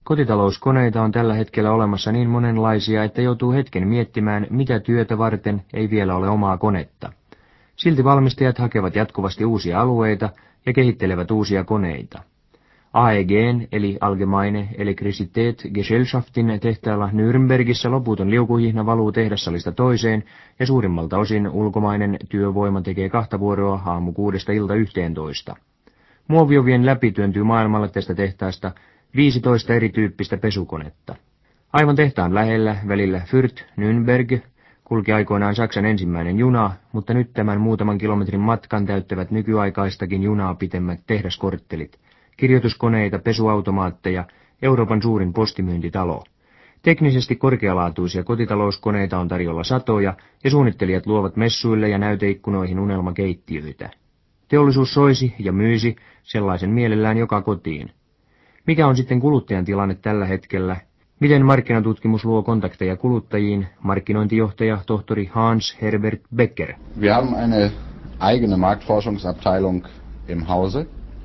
Kotitalouskoneita on tällä hetkellä olemassa niin monenlaisia, että joutuu hetken miettimään, mitä työtä varten ei vielä ole omaa konetta. Silti valmistajat hakevat jatkuvasti uusia alueita ja kehittelevät uusia koneita. AEG:n eli Allgemeine Elektrizitätsgesellschaftin tehtaalla Nürnbergissä loputon liukuhihna valuu tehdassalista toiseen ja suurimmalta osin ulkomainen työvoima tekee 2 vuoroa aamu 6 ilta 11. Muoviovien läpi työntyy maailmalle tästä tehtaasta 15 erityyppistä pesukonetta. Aivan tehtaan lähellä, välillä Fürth-Nürnberg, kulki aikoinaan Saksan ensimmäinen juna, mutta nyt tämän muutaman kilometrin matkan täyttävät nykyaikaistakin junaa pitemmät tehdaskorttelit, kirjoituskoneita, pesuautomaatteja, Euroopan suurin postimyyntitalo. Teknisesti korkealaatuisia kotitalouskoneita on tarjolla satoja, ja suunnittelijat luovat messuille ja näyteikkunoihin unelmakeittiöitä. Teollisuus soisi ja myisi sellaisen mielellään joka kotiin. Mikä on sitten kuluttajan tilanne tällä hetkellä? Miten markkinatutkimus luo kontakteja kuluttajiin? Markkinointijohtaja tohtori Hans Herbert Becker. Wir haben eine eigene Marktforschungsabteilung im Hause,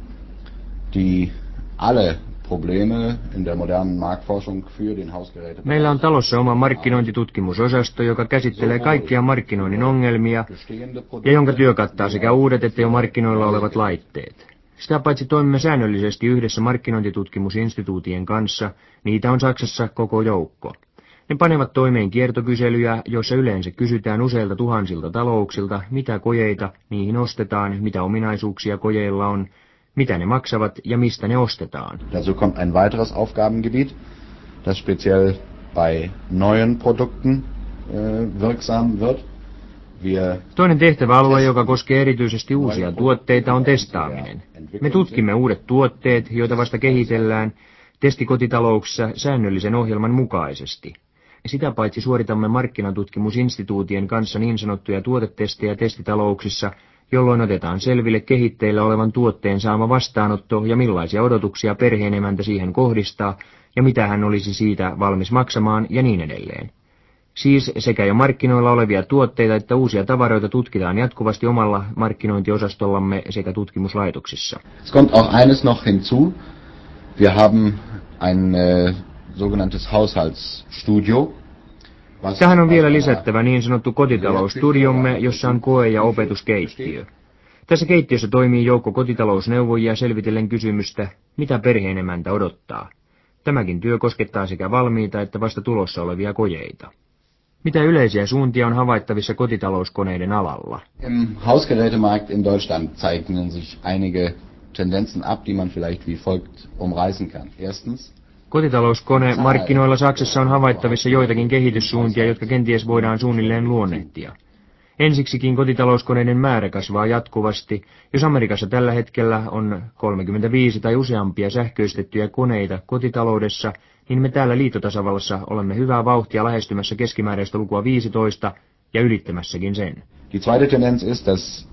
die alle Probleme in der modernen Marktforschung für den Hausgeräte. Meillä on talossa oma markkinointitutkimusosasto, joka käsittelee kaikkia markkinoinnin ongelmia ja jonka työ kattaa sekä uudet että jo markkinoilla olevat laitteet. Sitä paitsi toimimme säännöllisesti yhdessä markkinointitutkimusinstituutien kanssa, niitä on Saksassa koko joukko. Ne panevat toimeen kiertokyselyjä, joissa yleensä kysytään useilta tuhansilta talouksilta, mitä kojeita niihin ostetaan, mitä ominaisuuksia kojeilla on, mitä ne maksavat ja mistä ne ostetaan. Dazu kommt ein weiteres Aufgabengebiet, das speziell bei neuen Produkten wirksam wird. Toinen tehtäväalue, joka koskee erityisesti uusia tuotteita, on testaaminen. Me tutkimme uudet tuotteet, joita vasta kehitellään testikotitalouksissa säännöllisen ohjelman mukaisesti. Sitä paitsi suoritamme markkinatutkimusinstituutien kanssa niin sanottuja tuotetestejä testitalouksissa, jolloin otetaan selville kehitteillä olevan tuotteen saama vastaanotto ja millaisia odotuksia perheenemäntä siihen kohdistaa ja mitä hän olisi siitä valmis maksamaan ja niin edelleen. Siis sekä jo markkinoilla olevia tuotteita että uusia tavaroita tutkitaan jatkuvasti omalla markkinointiosastollamme sekä tutkimuslaitoksissa. Es kommt auch eines noch hinzu. Wir haben ein sogenanntes Haushaltsstudio. Tähän on vielä lisättävä niin sanottu kotitalousstudiomme, jossa on koe- ja opetuskeittiö. Tässä keittiössä toimii joukko kotitalousneuvojia selvitellen kysymystä, mitä perheenemäntä odottaa. Tämäkin työ koskettaa sekä valmiita että vasta tulossa olevia kojeita. Mitä yleisiä suuntia on havaittavissa kotitalouskoneiden alalla? Im Hausgerätemarkt in Deutschland zeichnen sich einige Tendenzen ab, die man vielleicht wie folgt umreißen kann. Erstens. Kotitalouskone markkinoilla Saksassa on havaittavissa joitakin kehityssuuntia, jotka kenties voidaan suunnilleen luonnehtia. Ensiksikin kotitalouskoneiden määrä kasvaa jatkuvasti. Jos Amerikassa tällä hetkellä on 35 tai useampia sähköistettyjä koneita kotitaloudessa, niin me täällä liittotasavallassa olemme hyvää vauhtia lähestymässä keskimääräistä lukua 15 ja ylittämässäkin sen. Die zweite Tendenz ist, dass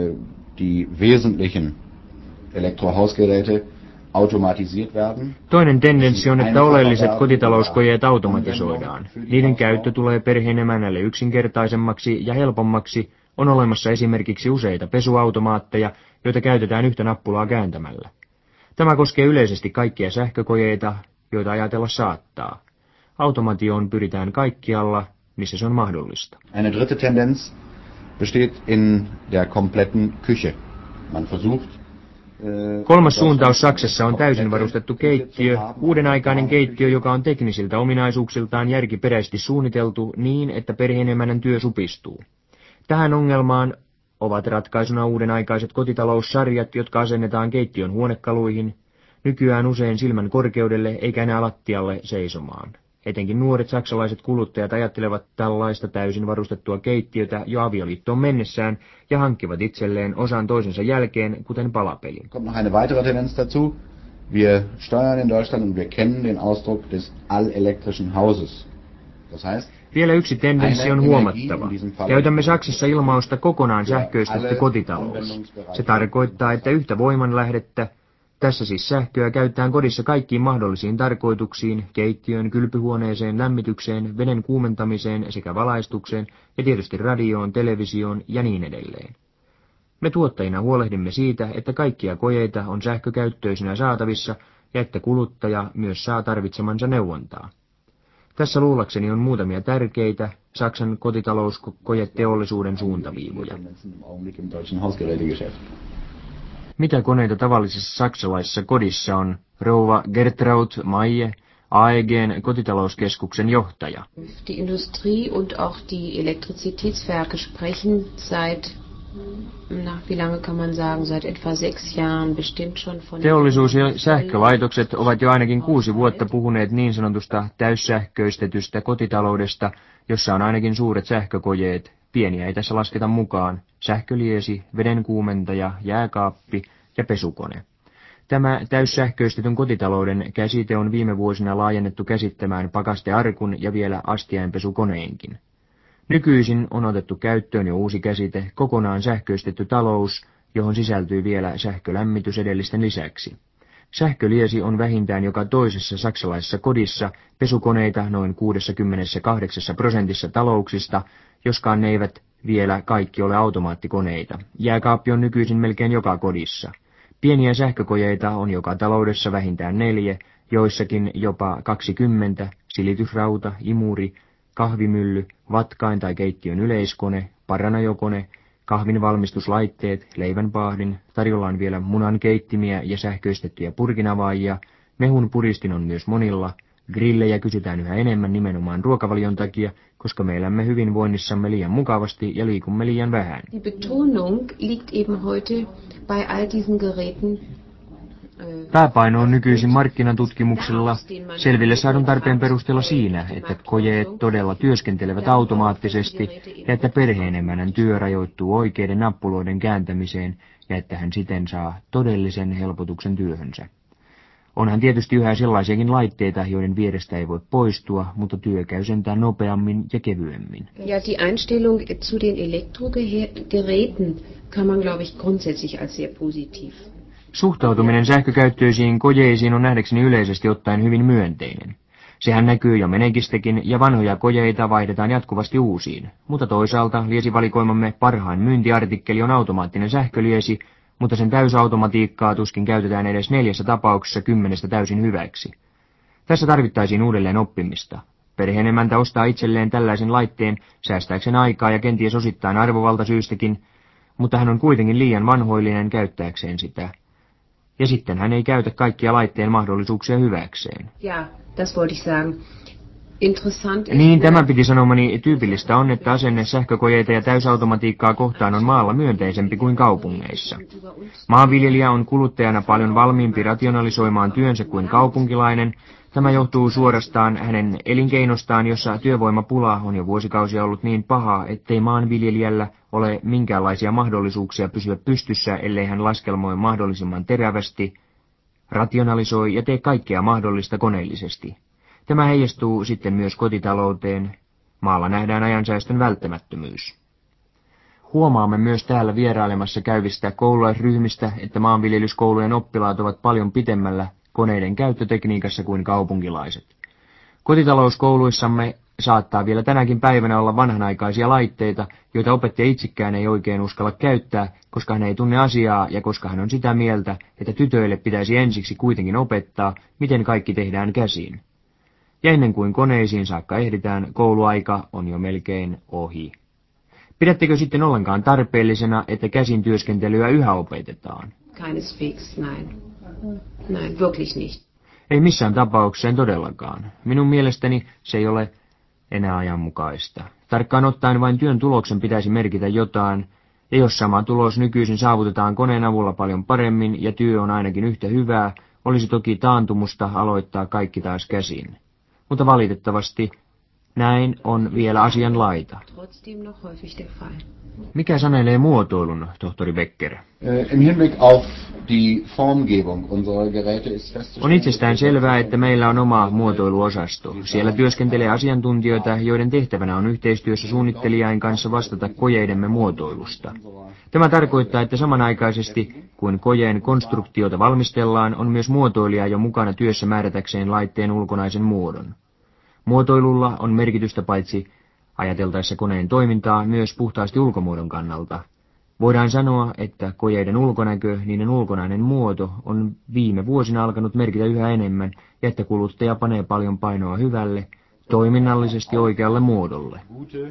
die wesentlichen Elektrohausgeräte automatisiert werden. Toinen tendenssi on, että oleelliset kotitalouskojeet automatisoidaan. Niiden käyttö tulee perheenemännälle yksinkertaisemmaksi ja helpommaksi. On olemassa esimerkiksi useita pesuautomaatteja, joita käytetään yhtä nappulaa kääntämällä. Tämä koskee yleisesti kaikkia sähkökojeita, joita ajatella saattaa. Automatioon pyritään kaikkialla, missä se on mahdollista. Eine dritte Tendenz besteht in der kompletten Küche. Man versucht Kolmas suuntaus Saksassa on täysin varustettu keittiö, uudenaikainen keittiö, joka on teknisiltä ominaisuuksiltaan järkiperäisesti suunniteltu niin, että perheenemännän työ supistuu. Tähän ongelmaan ovat ratkaisuna uudenaikaiset kotitaloussarjat, jotka asennetaan keittiön huonekaluihin, nykyään usein silmän korkeudelle eikä enää lattialle seisomaan. Etenkin nuoret saksalaiset kuluttajat ajattelevat tällaista täysin varustettua keittiötä jo avioliittoon mennessään ja hankkivat itselleen osan toisensa jälkeen, kuten palapelin. Kommt noch eine weitere Tendenz dazu. Wir steuern in Deutschland und wir kennen den Ausdruck des allelektrischen Hauses. Das heißt, vielä yksi tendenssi on huomattava. Käytämme Saksassa ilmausta kokonaan sähköistetty kotitalous. Se tarkoittaa, että yhtä voimanlähdettä, tässä siis sähköä, käytetään kodissa kaikkiin mahdollisiin tarkoituksiin, keittiöön, kylpyhuoneeseen, lämmitykseen, veden kuumentamiseen sekä valaistukseen ja tietysti radioon, televisioon ja niin edelleen. Me tuottajina huolehdimme siitä, että kaikkia kojeita on sähkökäyttöisinä saatavissa ja että kuluttaja myös saa tarvitsemansa neuvontaa. Tässä luullakseni on muutamia tärkeitä Saksan kotitalouskojeteollisuuden suuntaviivoja. Mitä koneita tavallisessa saksalaisessa kodissa on rouva Gertraud Maie, AEGn kotitalouskeskuksen johtaja? Die Industrie und auch die Elektrizitätswerke sprechen seit, wie lange kann man sagen, seit etwa 6 Jahren bestimmt schon von... Teollisuus ja sähkölaitokset ovat jo ainakin 6 vuotta puhuneet niin sanotusta täyssähköistetystä kotitaloudesta, jossa on ainakin suuret sähkökojeet. Pieniä ei tässä lasketa mukaan: sähköliesi, vedenkuumentaja, jääkaappi ja pesukone. Tämä täyssähköistetyn kotitalouden käsite on viime vuosina laajennettu käsittämään pakastearkun ja vielä astiainpesukoneenkin. Nykyisin on otettu käyttöön jo uusi käsite, kokonaan sähköistetty talous, johon sisältyy vielä sähkölämmitys edellisten lisäksi. Sähköliesi on vähintään joka toisessa saksalaisessa kodissa, pesukoneita noin 68% talouksista, joskaan ne eivät vielä kaikki ole automaattikoneita. Jääkaappi on nykyisin melkein joka kodissa. Pieniä sähkökojeita on joka taloudessa vähintään 4, joissakin jopa 20, silitysrauta, imuri, kahvimylly, vatkain tai keittiön yleiskone, paranajokone, kahvinvalmistuslaitteet, leivänpahdin, tarjolla on vielä munankeittimiä ja sähköistettyjä purkinavaajia, mehun puristin on myös monilla, grillejä kysytään yhä enemmän nimenomaan ruokavalion takia, koska me elämme hyvinvoinnissamme liian mukavasti ja liikumme liian vähän. Die Betonung liegt eben heute bei all diesen Geräten. Pääpaino on nykyisin markkinatutkimuksella selville saadun tarpeen perusteella siinä, että kojeet todella työskentelevät automaattisesti ja että perheenemännän työ rajoittuu oikeiden nappuloiden kääntämiseen ja että hän siten saa todellisen helpotuksen työhönsä. Onhan tietysti yhä sellaisiakin laitteita, joiden vierestä ei voi poistua, mutta työ käy sentään nopeammin ja kevyemmin. Ja, die Einstellung zu den Elektrogeräten kann man, glaube ich, grundsätzlich als sehr positiv. Suhtautuminen sähkökäyttöisiin kojeisiin on nähdäkseni yleisesti ottaen hyvin myönteinen. Sehän näkyy jo Menegistäkin, ja vanhoja kojeita vaihdetaan jatkuvasti uusiin. Mutta toisaalta liesivalikoimamme parhain myyntiartikkeli on automaattinen sähköliesi, mutta sen täysautomatiikkaa tuskin käytetään edes 4 tapauksessa 10 täysin hyväksi. Tässä tarvittaisiin uudelleen oppimista. Perheenemäntä ostaa itselleen tällaisen laitteen säästääkseen aikaa ja kenties osittain arvovaltasyystäkin, mutta hän on kuitenkin liian vanhoillinen käyttääkseen sitä. Ja sitten hän ei käytä kaikkia laitteen mahdollisuuksia hyväkseen. Ja, das wollte ich sagen. Interessant niin, tämän piti sanomani. Tyypillistä on, että asenne sähkökojeita ja täysautomatiikkaa kohtaan on maalla myönteisempi kuin kaupungeissa. Maanviljelijä on kuluttajana paljon valmiimpi rationalisoimaan työnsä kuin kaupunkilainen. Tämä johtuu suorastaan hänen elinkeinostaan, jossa työvoimapula on jo vuosikausia ollut niin paha, ettei maanviljelijällä ole minkäänlaisia mahdollisuuksia pysyä pystyssä, ellei hän laskelmoi mahdollisimman terävästi, rationalisoi ja tee kaikkea mahdollista koneellisesti. Tämä heijastuu sitten myös kotitalouteen. Maalla nähdään ajansäästön välttämättömyys. Huomaamme myös täällä vierailemassa käyvistä koululaisryhmistä, että maanviljelyskoulujen oppilaat ovat paljon pitemmällä koneiden käyttötekniikassa kuin kaupunkilaiset. Kotitalouskouluissamme saattaa vielä tänäkin päivänä olla vanhanaikaisia laitteita, joita opettaja itsekään ei oikein uskalla käyttää, koska hän ei tunne asiaa ja koska hän on sitä mieltä, että tytöille pitäisi ensiksi kuitenkin opettaa, miten kaikki tehdään käsin. Ja ennen kuin koneisiin saakka ehditään, kouluaika on jo melkein ohi. Pidättekö sitten ollenkaan tarpeellisena, että käsin työskentelyä yhä opetetaan? Keineswegs, nein. Nein, wirklich nicht. Ei missään tapauksessa todellakaan. Minun mielestäni se ei ole enää ajanmukaista. Tarkkaan ottaen vain työn tuloksen pitäisi merkitä jotain, ja jos sama tulos nykyisin saavutetaan koneen avulla paljon paremmin ja työ on ainakin yhtä hyvää, olisi toki taantumusta aloittaa kaikki taas käsin. Mutta valitettavasti näin on vielä asian laita. Mikä sanelee muotoilun, tohtori Becker? Im Hinblick auf die Formgebung unserer Geräte ist festzustellen. On itsestään selvää, että meillä on oma muotoiluosasto. Siellä työskentelee asiantuntijoita, joiden tehtävänä on yhteistyössä suunnittelijain kanssa vastata kojeidemme muotoilusta. Tämä tarkoittaa, että samanaikaisesti, kun kojeen konstruktiota valmistellaan, on myös muotoilija jo mukana työssä määrätäkseen laitteen ulkonaisen muodon. Muotoilulla on merkitystä paitsi ajateltaessa koneen toimintaa myös puhtaasti ulkomuodon kannalta. Voidaan sanoa, että kojeiden ulkonäkö, niiden ulkonainen muoto, on viime vuosina alkanut merkitä yhä enemmän, ja että kuluttaja panee paljon painoa hyvälle, toiminnallisesti oikealle muodolle. Gute,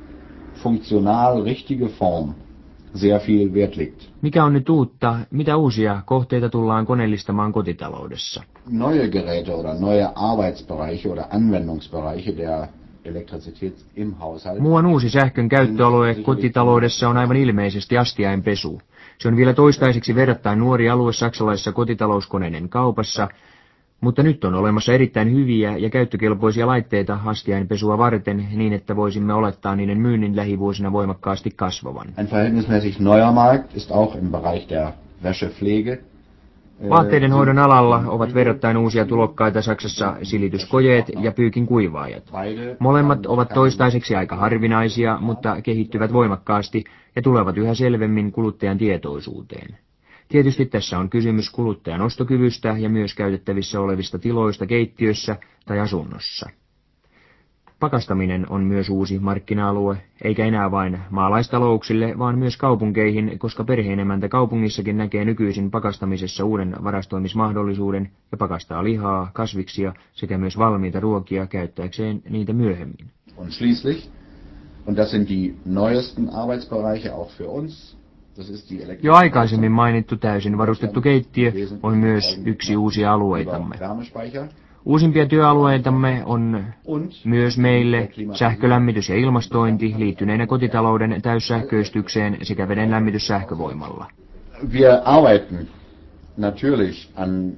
funktional richtige Form sehr viel Wert liegt. Mikä on nyt uutta, mitä uusia kohteita tullaan koneellistamaan kotitaloudessa? Neue Geräte oder neue Arbeitsbereiche oder Anwendungsbereiche der Elektrizität im Haushalt. Muuan uusi sähkön käyttöalue kotitaloudessa on aivan ilmeisesti astiainpesu. Se on vielä toistaiseksi verrattain nuori alue saksalaisessa kotitalouskoneiden kaupassa, mutta nyt on olemassa erittäin hyviä ja käyttökelpoisia laitteita astiainpesua varten niin, että voisimme olettaa niiden myynnin lähivuosina voimakkaasti kasvavan. Ein verhältnismäßig neuer Markt ist auch im Bereich der Wäschepflege. Vaatteiden hoidon alalla ovat verrattain uusia tulokkaita Saksassa silityskojeet ja pyykinkuivaajat. Molemmat ovat toistaiseksi aika harvinaisia, mutta kehittyvät voimakkaasti ja tulevat yhä selvemmin kuluttajan tietoisuuteen. Tietysti tässä on kysymys kuluttajan ostokyvystä ja myös käytettävissä olevista tiloista keittiössä tai asunnossa. Pakastaminen on myös uusi markkina-alue, eikä enää vain maalaistalouksille, vaan myös kaupunkeihin, koska perheenemäntä kaupungissakin näkee nykyisin pakastamisessa uuden varastoimismahdollisuuden ja pakastaa lihaa, kasviksia sekä myös valmiita ruokia käyttääkseen niitä myöhemmin. Und schließlich, und das sind die neuesten Arbeitsbereiche auch für uns, jo aikaisemmin mainittu täysin varustettu keittiö on myös yksi uusi alueitamme. Uusimpia työalueitamme on myös meille sähkölämmitys ja ilmastointi liittyneenä kotitalouden täyssähköistykseen sekä vedenlämmitys sähkövoimalla. Wir arbeiten natürlich an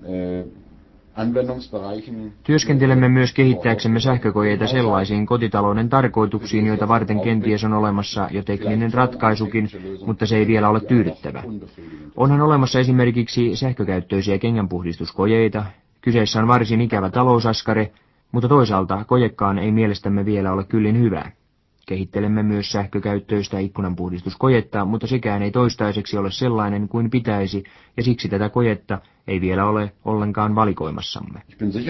Anwendungsbereichen. Työskentelemme myös kehittääksemme sähkökojeita sellaisiin kotitalouden tarkoituksiin, joita varten kenties on olemassa jo tekninen ratkaisukin, mutta se ei vielä ole tyydyttävä. Onhan olemassa esimerkiksi sähkökäyttöisiä kengänpuhdistuskojeita. Kyseessä on varsin ikävä talousaskare, mutta toisaalta kojekaan ei mielestämme vielä ole kyllin hyvä. Kehittelemme myös sähkökäyttöistä ikkunanpuhdistuskojetta, mutta sekään ei toistaiseksi ole sellainen kuin pitäisi, ja siksi tätä kojetta ei vielä ole ollenkaan valikoimassamme.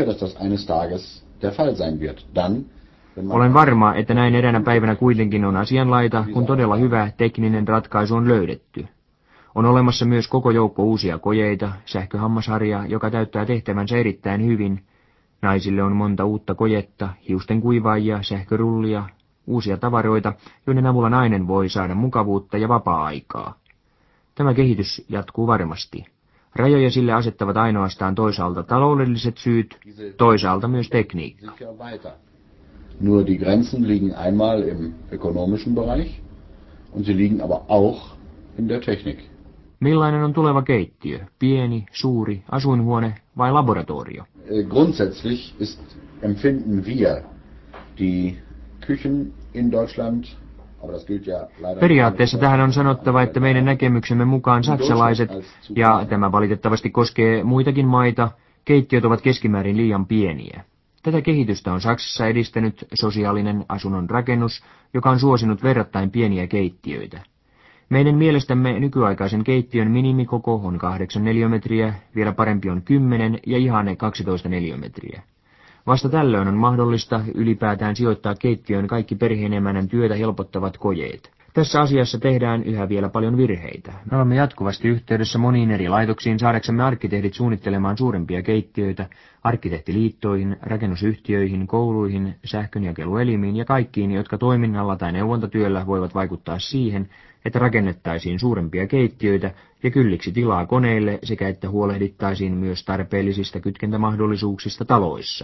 Olen varma, että näin eräänä päivänä kuitenkin on asianlaita, kun todella hyvä tekninen ratkaisu on löydetty. On olemassa myös koko joukko uusia kojeita, sähköhammasharja, joka täyttää tehtävänsä erittäin hyvin. Naisille on monta uutta kojetta, hiusten kuivaajia, sähkörullia, uusia tavaroita, joiden avulla nainen voi saada mukavuutta ja vapaa-aikaa. Tämä kehitys jatkuu varmasti. Rajoja sille asettavat ainoastaan toisaalta taloudelliset syyt, toisaalta myös tekniikka. Nur die Grenzen liegen einmal im ökonomischen Bereich und sie liegen aber auch in der Technik. Millainen on tuleva keittiö? Pieni, suuri, asuinhuone vai laboratorio? Grundsätzlich empfinden wir die Küchen in Deutschland. Periaatteessa tähän on sanottava, että meidän näkemyksemme mukaan saksalaiset, ja tämä valitettavasti koskee muitakin maita, keittiöt ovat keskimäärin liian pieniä. Tätä kehitystä on Saksassa edistänyt sosiaalinen asunnon rakennus, joka on suosinut verrattain pieniä keittiöitä. Meidän mielestämme nykyaikaisen keittiön minimikoko on 8 neliömetriä, vielä parempi on 10 ja ihanne 12 neliömetriä. Vasta tällöin on mahdollista ylipäätään sijoittaa keittiöön kaikki perheenemännän työtä helpottavat kojeet. Tässä asiassa tehdään yhä vielä paljon virheitä. Me olemme jatkuvasti yhteydessä moniin eri laitoksiin saadaksemme arkkitehdit suunnittelemaan suurempia keittiöitä, arkkitehtiliittoihin, rakennusyhtiöihin, kouluihin, sähkönjakeluelimiin ja kaikkiin, jotka toiminnalla tai neuvontatyöllä voivat vaikuttaa siihen, että rakennettaisiin suurempia keittiöitä ja kylliksi tilaa koneille sekä että huolehdittaisiin myös tarpeellisista kytkentämahdollisuuksista taloissa.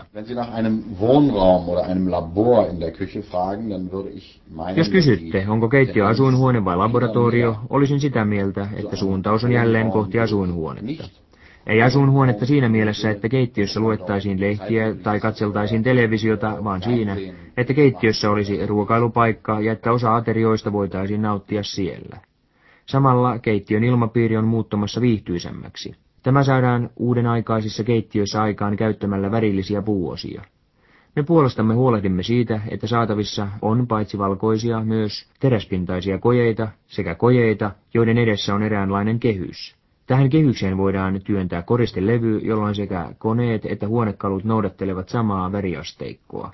Jos kysytte, onko keittiö asuinhuone vai laboratorio, olisin sitä mieltä, että suuntaus on jälleen kohti asuinhuonetta. Ei asuinhuonetta siinä mielessä, että keittiössä luettaisiin lehtiä tai katseltaisiin televisiota, vaan siinä, että keittiössä olisi ruokailupaikka ja että osa aterioista voitaisiin nauttia siellä. Samalla keittiön ilmapiiri on muuttumassa viihtyisemmäksi. Tämä saadaan uudenaikaisissa keittiöissä aikaan käyttämällä värillisiä puuosia. Me puolestamme huolehdimme siitä, että saatavissa on paitsi valkoisia myös teräspintaisia kojeita sekä kojeita, joiden edessä on eräänlainen kehys. Tähän kehykseen voidaan työntää koristelevy, jolloin sekä koneet että huonekalut noudattelevat samaa väriasteikkoa.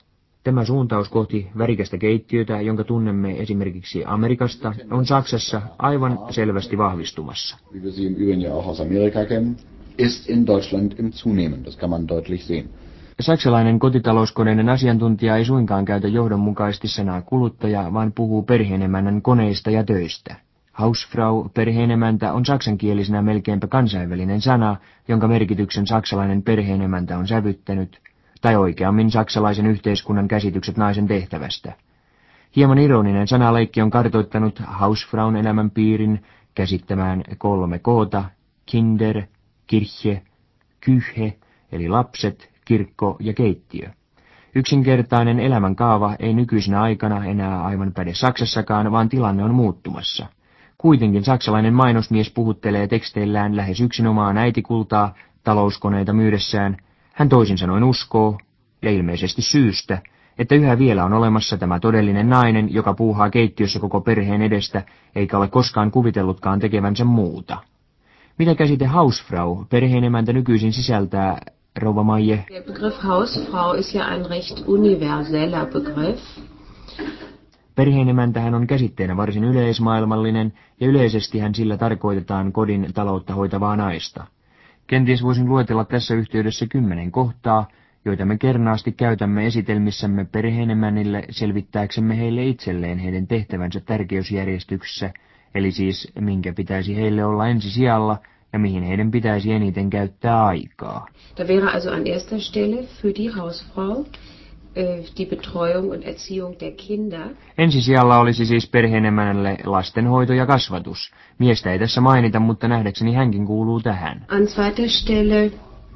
Tämä suuntaus kohti värikästä keittiötä, jonka tunnemme esimerkiksi Amerikasta, on Saksassa aivan selvästi vahvistumassa. Wie wir sie im Übrigen ja auch aus Amerika kennen, ist in Deutschland im Zunehmen. Das kann man deutlich sehen. Saksalainen kotitalouskoneiden asiantuntija ei suinkaan käytä johdonmukaisesti sanaa kuluttaja, vaan puhuu perheenemännän koneista ja töistä. Hausfrau, perheenemäntä, on saksankielisenä melkeinpä kansainvälinen sana, jonka merkityksen saksalainen perheenemäntä on sävyttänyt, tai oikeammin saksalaisen yhteiskunnan käsitykset naisen tehtävästä. Hieman ironinen sanaleikki on kartoittanut Hausfraun elämänpiirin käsittämään 3 koota, Kinder, Kirche, Küche, eli lapset, kirkko ja keittiö. Yksinkertainen elämänkaava ei nykyisenä aikana enää aivan päde Saksassakaan, vaan tilanne on muuttumassa. Kuitenkin saksalainen mainosmies puhuttelee teksteillään lähes yksinomaan äitikultaa talouskoneita myydessään. Hän toisin sanoen uskoo, ja ilmeisesti syystä, että yhä vielä on olemassa tämä todellinen nainen, joka puuhaa keittiössä koko perheen edestä, eikä ole koskaan kuvitellutkaan tekevänsä muuta. Mitä käsite Hausfrau, perheenemäntä, nykyisin sisältää, rouva Maije? Der Begriff Hausfrau ist ja ein recht universeller Begriff. Perheenemäntähän on käsitteenä varsin yleismaailmallinen, ja yleisestihän sillä tarkoitetaan kodin taloutta hoitavaa naista. Kenties voisin luetella tässä yhteydessä 10 kohtaa, joita me kernaasti käytämme esitelmissämme perheenemännille selvittääksemme heille itselleen heidän tehtävänsä tärkeysjärjestyksessä, eli siis minkä pitäisi heille olla ensisijalla ja mihin heidän pitäisi eniten käyttää aikaa. Da wäre also an erster Stelle für die Hausfrau die Betreuung und Erziehung der Kinder. Ensisijalla olisi siis perheenemännälle lastenhoito ja kasvatus. Miestä ei tässä mainita, mutta nähdäkseni hänkin kuuluu tähän. An zweiter Stelle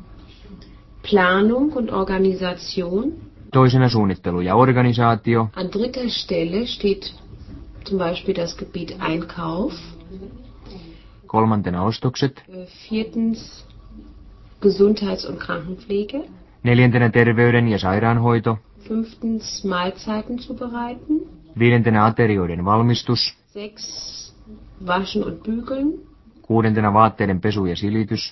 Planung und Organisation. Toisena suunnittelu ja organisaatio. An dritter Stelle steht zum Beispiel das Gebiet Einkauf. Kolmantena ostokset. Viertens Gesundheits- und Krankenpflege. Neljäntenä terveyden ja sairaanhoito. Fünftens Mahlzeiten zubereiten. Viidentenä aterioiden valmistus. Sechs Waschen und Bügeln. Kuudentena vaatteiden pesu ja silitys.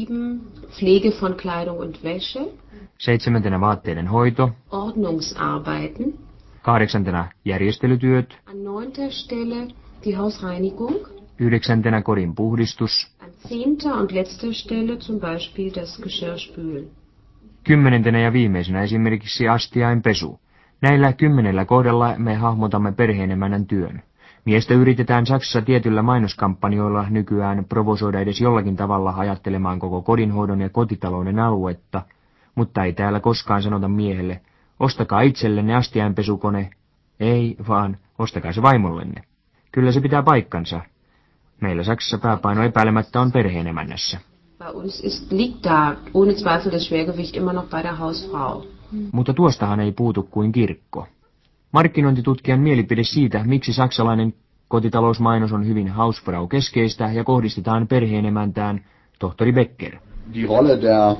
7 Pflege von Kleidung und Wäsche. Seitsemäntenä vaatteiden hoito. Ordnungsarbeiten. Kahdeksantena järjestelytyöt. An 9. Stelle die Hausreinigung. Yhdeksäntenä kodin puhdistus. An 10. und letzter Stelle zum Beispiel das Geschirrspülen. Kymmenentenä ja viimeisenä esimerkiksi astiainpesu. Näillä 10 kohdalla me hahmotamme perheenemännän työn. Miestä yritetään Saksassa tietyllä mainoskampanjoilla nykyään provosoida edes jollakin tavalla ajattelemaan koko kodinhoidon ja kotitalouden aluetta, mutta ei täällä koskaan sanota miehelle, ostakaa itsellenne astiainpesukone. Ei, vaan ostakaa se vaimollenne. Kyllä se pitää paikkansa. Meillä Saksassa pääpaino epäilemättä on perheenemännässä. Bei uns liegt da ohne Zweifel das Schwergewicht immer noch bei der Hausfrau. Mutta tuostahan ei puutu kuin kirkko. Markkinointitutkijan mielipide siitä, miksi saksalainen kotitalousmainos on hyvin Hausfrau-keskeistä ja kohdistetaan perheenemäntään, tohtori Becker. Die Rolle der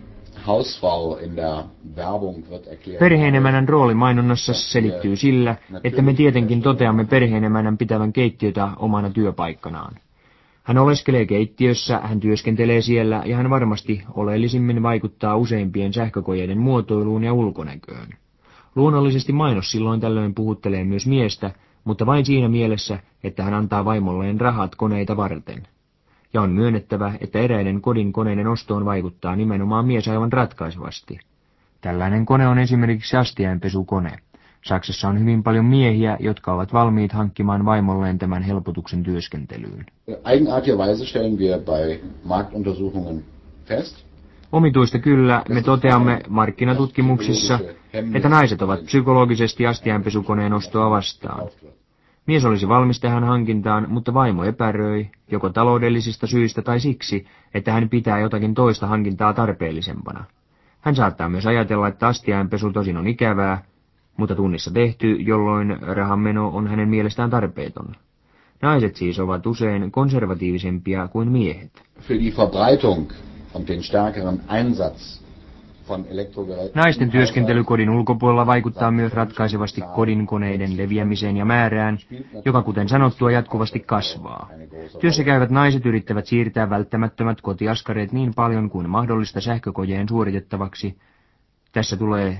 Hausfrau in der Werbung wird erklärt. Perheenemännän rooli mainonnassa selittyy sillä, että me tietenkin toteamme perheenemännän pitävän keittiötä omana työpaikkanaan. Hän oleskelee keittiössä, hän työskentelee siellä ja hän varmasti oleellisimmin vaikuttaa useimpien sähkökojeiden muotoiluun ja ulkonäköön. Luonnollisesti mainos silloin tällöin puhuttelee myös miestä, mutta vain siinä mielessä, että hän antaa vaimolleen rahat koneita varten. Ja on myönnettävä, että eräiden kodin koneiden ostoon vaikuttaa nimenomaan mies aivan ratkaisevasti. Tällainen kone on esimerkiksi astiainpesukone. Saksassa on hyvin paljon miehiä, jotka ovat valmiit hankkimaan vaimolleen tämän helpotuksen työskentelyyn. Eigenartigerweise stellen wir bei Marktuntersuchungen fest, Omituista kyllä, me toteamme markkinatutkimuksissa, että naiset ovat psykologisesti astiainpesukoneen ostoa vastaan. Mies olisi valmis tähän hankintaan, mutta vaimo epäröi, joko taloudellisista syistä tai siksi, että hän pitää jotakin toista hankintaa tarpeellisempana. Hän saattaa myös ajatella, että astiainpesu tosin on ikävää, mutta tunnissa tehty, jolloin rahanmeno on hänen mielestään tarpeeton. Naiset siis ovat usein konservatiivisempia kuin miehet. für die Verbreitung und den stärkeren Einsatz von Elektrogeräten. Naisten työskentely kodin ulkopuolella vaikuttaa myös ratkaisevasti kodinkoneiden leviämiseen ja määrään, joka kuten sanottua jatkuvasti kasvaa. Työssä käyvät naiset yrittävät siirtää välttämättömät kotiaskareet niin paljon kuin mahdollista sähkökojeen suoritettavaksi. Tässä tulee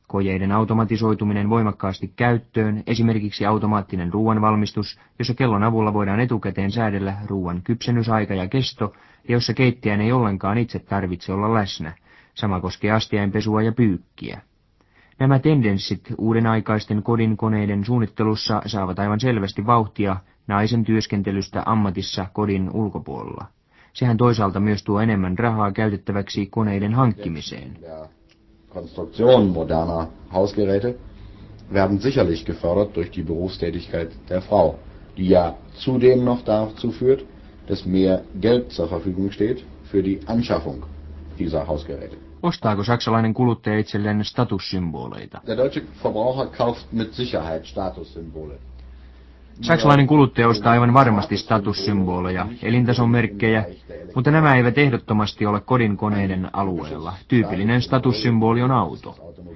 Kojeiden automatisoituminen voimakkaasti käyttöön, esimerkiksi automaattinen ruoanvalmistus, jossa kellon avulla voidaan etukäteen säädellä ruoan kypsennysaika ja kesto, ja jossa keittäjän ei ollenkaan itse tarvitse olla läsnä. Sama koskee astiainpesua ja pyykkiä. Nämä tendenssit uudenaikaisten kodinkoneiden suunnittelussa saavat aivan selvästi vauhtia naisen työskentelystä ammatissa kodin ulkopuolella. Sehän toisaalta myös tuo enemmän rahaa käytettäväksi koneiden hankkimiseen. Konstruktion moderner Hausgeräte werden sicherlich gefördert durch die Berufstätigkeit der Frau, die ja zudem noch dazu führt, dass mehr Geld zur Verfügung steht für die Anschaffung dieser Hausgeräte. Ostaako saksalainen kuluttaja itselleen statussymboleita? Der deutsche Verbraucher kauft mit Sicherheit Statussymbole. Saksalainen kuluttaja ostaa aivan varmasti statussymboleja, elintason merkkejä, mutta nämä eivät ehdottomasti ole kodinkoneiden alueella. Tyypillinen statussymboli on auto.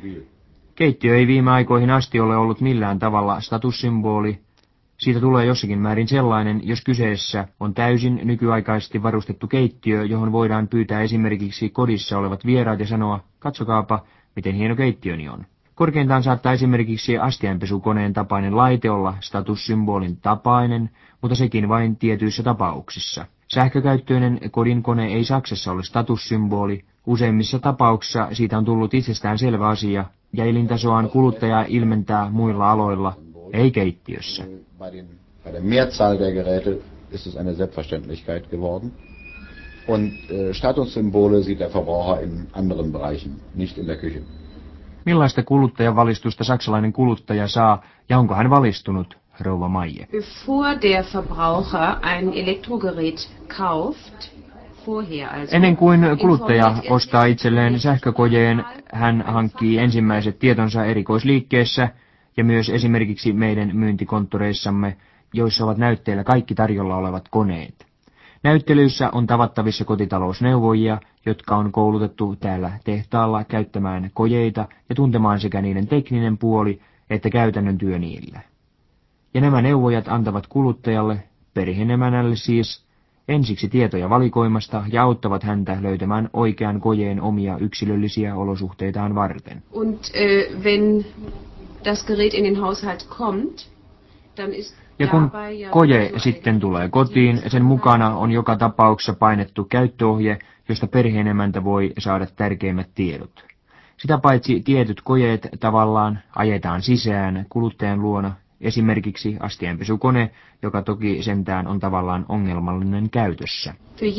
Keittiö ei viime aikoihin asti ole ollut millään tavalla statussymboli. Siitä tulee jossakin määrin sellainen, jos kyseessä on täysin nykyaikaisesti varustettu keittiö, johon voidaan pyytää esimerkiksi kodissa olevat vieraat ja sanoa, katsokaapa, miten hieno keittiöni on. Korkeintaan saattaa esimerkiksi astiainpesukoneen tapainen laite olla statussymbolin tapainen, mutta sekin vain tietyissä tapauksissa. Sähkökäyttöinen kodinkone ei Saksassa ole statussymboli. Useimmissa tapauksissa siitä on tullut itsestään selvä asia, ja elintasoaan kuluttaja ilmentää muilla aloilla, ei keittiössä. Bei der Mehrzahl der Geräte ist es eine Selbstverständlichkeit geworden. Und Statussymbole sieht der Verbraucher in anderen Bereichen, nicht in der Küche. Millaista kuluttajavalistusta saksalainen kuluttaja saa, ja onko hän valistunut, rouva Maije? Bevor der Verbraucher ein Elektrogerät kauft, ennen kuin kuluttaja ostaa itselleen sähkökojeen, hän hankkii ensimmäiset tietonsa erikoisliikkeessä ja myös esimerkiksi meidän myyntikonttoreissamme, joissa ovat näytteillä kaikki tarjolla olevat koneet. Näyttelyissä on tavattavissa kotitalousneuvojia, jotka on koulutettu täällä tehtaalla käyttämään kojeita ja tuntemaan sekä niiden tekninen puoli että käytännön työ niillä. Ja nämä neuvojat antavat kuluttajalle, perheenemänälle siis, ensiksi tietoja valikoimasta ja auttavat häntä löytämään oikean kojeen omia yksilöllisiä olosuhteitaan varten. Und wenn das Gerät in den Haushalt kommt, dann ist ja kun koje sitten tulee kotiin, sen mukana on joka tapauksessa painettu käyttöohje, josta perheenemäntä voi saada tärkeimmät tiedot. Sitä paitsi tietyt kojeet tavallaan ajetaan sisään kuluttajan luona, esimerkiksi astiainpesukone, joka toki sentään on tavallaan ongelmallinen käytössä.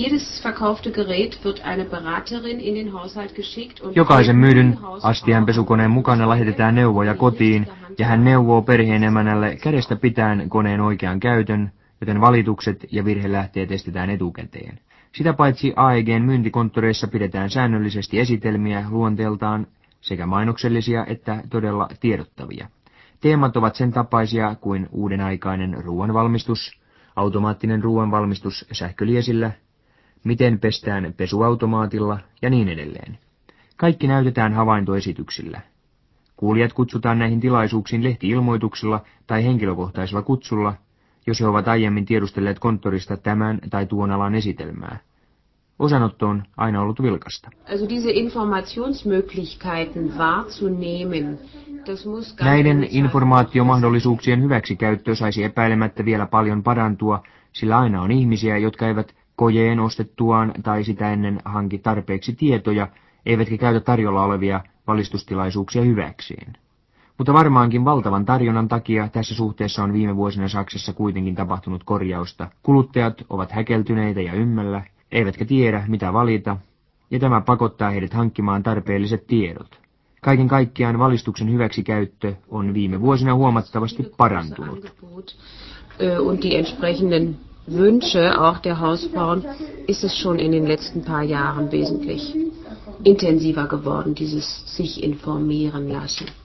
Jokaisen myydyn astiainpesukoneen mukana lähetetään neuvoja kotiin, ja hän neuvoo perheenemänälle kädestä pitäen koneen oikean käytön, joten valitukset ja virhelähteet estetään etukäteen. Sitä paitsi AEG:n myyntikonttoreissa pidetään säännöllisesti esitelmiä luonteeltaan sekä mainoksellisia että todella tiedottavia. Teemat ovat sen tapaisia kuin uudenaikainen ruoanvalmistus, automaattinen ruoanvalmistus sähköliesillä, miten pestään pesuautomaatilla ja niin edelleen. Kaikki näytetään havaintoesityksillä. Kuulijat kutsutaan näihin tilaisuuksiin lehti-ilmoituksella tai henkilökohtaisella kutsulla, jos he ovat aiemmin tiedustelleet konttorista tämän tai tuon alan esitelmää. Osanotto on aina ollut vilkasta. Also diese Informationsmöglichkeiten wahrzunehmen. Näiden informaatiomahdollisuuksien hyväksikäyttö saisi epäilemättä vielä paljon parantua, sillä aina on ihmisiä, jotka eivät kojeen ostettuaan tai sitä ennen hanki tarpeeksi tietoja, eivätkä käytä tarjolla olevia valistustilaisuuksia hyväkseen. Mutta varmaankin valtavan tarjonnan takia tässä suhteessa on viime vuosina Saksassa kuitenkin tapahtunut korjausta. Kuluttajat ovat häkeltyneitä ja ymmällä, eivätkä tiedä mitä valita, ja tämä pakottaa heidät hankkimaan tarpeelliset tiedot. Kaiken kaikkiaan valistuksen hyväksikäyttö on viime vuosina huomattavasti parantunut. Und die entsprechenden Wünsche auch der Hausfrauen ist es schon in den letzten paar Jahren wesentlich intensiver geworden, dieses sich informieren lassen.